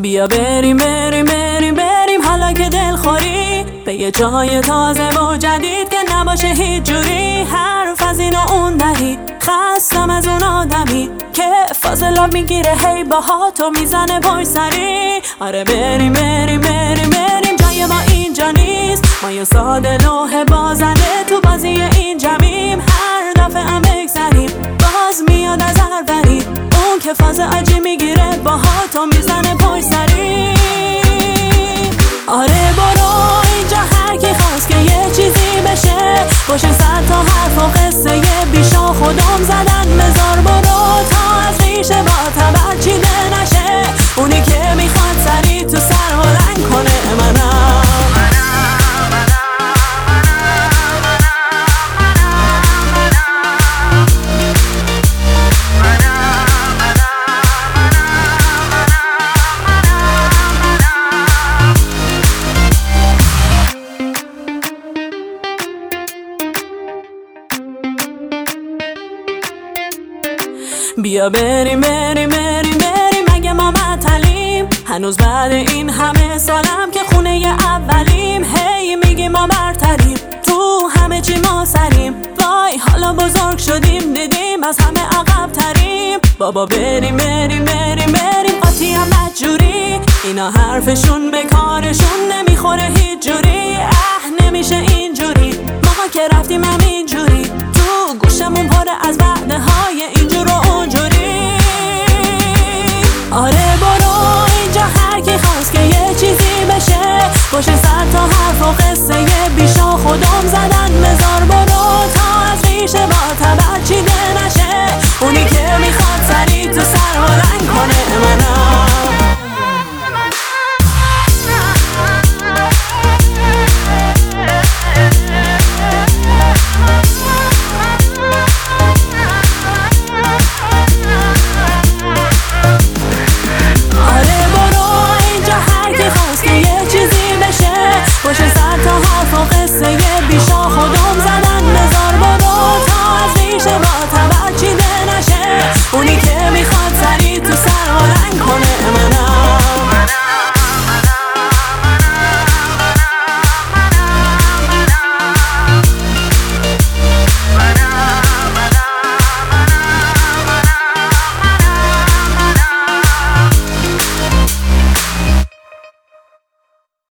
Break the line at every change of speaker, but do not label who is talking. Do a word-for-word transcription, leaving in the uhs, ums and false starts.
بیا بریم بریم بریم بریم حالا که دلخوری به یه جای تازه و جدید که نباشه هیچ جوری حرف از این و اون دهی. خستم از اون آدمی که فاصله میگیره هی باها تو میزنه پای سری. آره بریم بریم بریم بریم جای ما اینجا نیست، ما یه ساده لوح بازنده تو بازی این جمعیم. هر دفعه هم بگذریم باز میاد از هر وری اون که فاز عجی میگیره باها تو میزنه پای سری. آره برو اینجا هر کی خواست که یه چیزی بشه باشه صد تا حرف و قصه بیشا خودم زدن مزار. برو تا از ریشه با تبر چیده نشه اونی که میخواد سری تو سر بلند کنه منم. بیا بریم بریم بریم بریم اگه ما معطلیم هنوز بعد این همه سالم که خونه ی اولیم. هی میگیم ما برتریم تو همه چی ما سریم، وای حالا بزرگ شدیم دیدیم از همه عقب تریم. بابا بریم بریم بریم بریم قاطی هم بدجوری اینا حرفشون به کارشون نمیخوره هیچ جوری. اه نمیشه اینجوری ما که رفتیم همین جوری تو گوشمون پره از وعده های اینجور و اونجوری. آره برو اینجا هر کی خواست که یه چیزی بشه باشه صد تا حرف و قصه بیشا خودم زدن مزار. برو تا از ریشه با تبر چیده نشه اونی که میخواد سری تو سر بلند کنه منم. باشه صد تا حرف و قصه